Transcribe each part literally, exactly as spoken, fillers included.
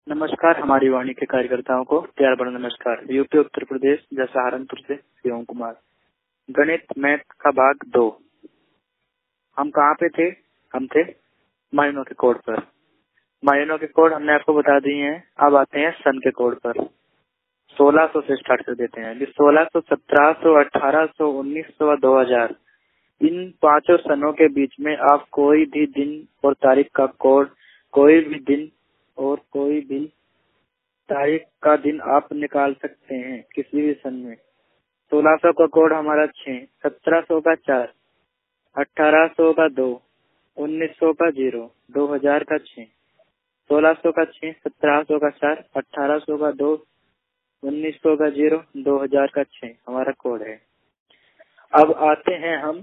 नमस्कार, हमारी वाणी के कार्यकर्ताओं को प्यार भरा नमस्कार। यूपी उत्तर प्रदेश या सहारनपुर से शिवम कुमार। गणित मैथ का भाग दो। हम कहाँ पे थे? हम थे महीनों के कोड पर। महीनों के कोड हमने आपको बता दिए हैं। अब आते हैं सन के कोड पर। सोलह सौ से स्टार्ट कर देते हैं। सोलह सौ, सत्रह सौ, अठारह सौ, उन्नीस सौ और दो हजार, इन पांचों सनों के बीच में आप कोई भी दिन और तारीख का कोड, कोई भी दिन और कोई भी तारीख का दिन आप निकाल सकते हैं किसी भी सन में। सोलह सौ का कोड हमारा छह, सत्रह सौ का चार, अठारह सौ का दो, उन्नीस सौ का जीरो, दो हजार का छह। सोलह सौ का छह, सत्रह सौ का चार, अठारह सौ का दो, उन्नीस सौ का जीरो, दो हजार का छह हमारा कोड है। अब आते हैं हम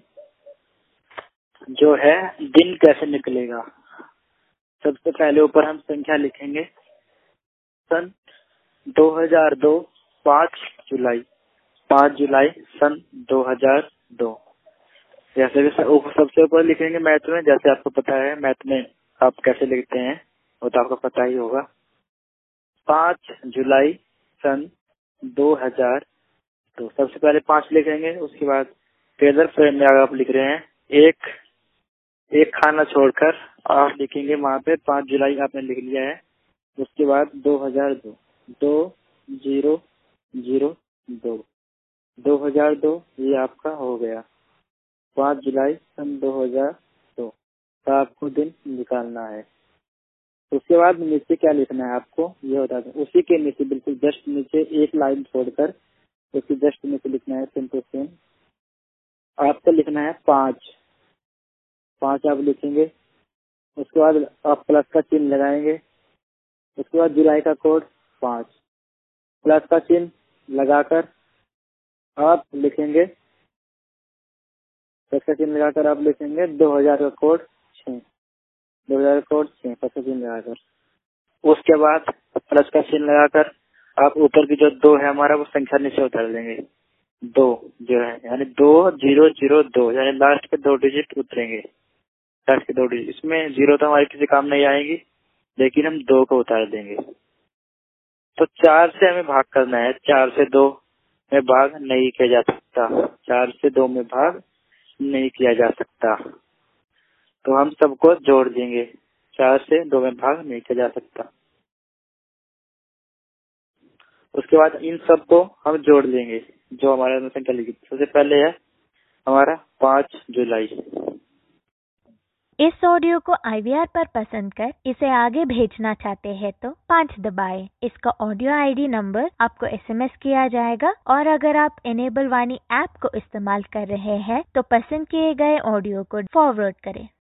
जो है दिन कैसे निकलेगा। सबसे पहले ऊपर हम संख्या लिखेंगे। सन दो हजार दो, पाँच जुलाई, पाँच जुलाई सन दो हजार दो। जैसे भी सबसे ऊपर लिखेंगे मैथ में, जैसे आपको पता है मैथ में आप कैसे लिखते हैं वो तो आपको पता ही होगा। पाँच जुलाई सन दो हजार दो। सबसे पहले पाँच लिखेंगे, उसके बाद फेदर फ्रेम में अगर आप लिख रहे हैं एक एक खाना छोड़कर आप लिखेंगे वहाँ पे पाँच जुलाई आपने लिख लिया है। उसके बाद दो हजार दो, दो जीरो जीरो दो, दो हजार दो ये आपका हो गया। पाँच जुलाई सन दो हजार दो का आपको दिन निकालना है। उसके बाद नीचे क्या लिखना है आपको ये बता दूं। उसी के नीचे बिल्कुल जस्ट नीचे एक लाइन छोड़कर उसके जस्ट नीचे लिखना है सेम टू सेम। आपको लिखना है पाँच, पाँच आप लिखेंगे। उसके बाद आप प्लस का चिन्ह लगाएंगे। उसके बाद जुलाई का कोड पाँच, प्लस का चिन्ह लगाकर आप लिखेंगे, प्लस का चिन्ह लगाकर आप लिखेंगे दो हजार का कोड छः, दो हजार का कोड छः, प्लस का चिन्ह लगाकर। उसके बाद प्लस का चिन्ह लगाकर आप ऊपर की जो दो है हमारा वो संख्या नीचे उतार देंगे। दो जो है यानी दो जीरो जीरो दो, यानी लास्ट के दो डिजिट उतरेंगे। लास्ट के दो डिजिट, इसमें जीरो तो हमारे किसी काम नहीं आएगी, लेकिन हम दो को उतार देंगे। तो चार से हमें भाग करना है। चार से दो में भाग नहीं किया जा सकता। चार से दो में भाग नहीं किया जा सकता, तो हम सबको जोड़ देंगे। चार से दो में भाग नहीं किया जा सकता। उसके बाद इन सबको हम जोड़ लेंगे जो हमारे संख्या लिखी। सबसे पहले है हमारा पाँच जुलाई। इस ऑडियो को आई वी आर पर पसंद कर इसे आगे भेजना चाहते हैं तो पाँच दबाएं। इसका ऑडियो आई डी नंबर आपको एस एम एस किया जाएगा। और अगर आप इनेबल वाणी ऐप को इस्तेमाल कर रहे हैं तो पसंद किए गए ऑडियो को फॉरवर्ड करें।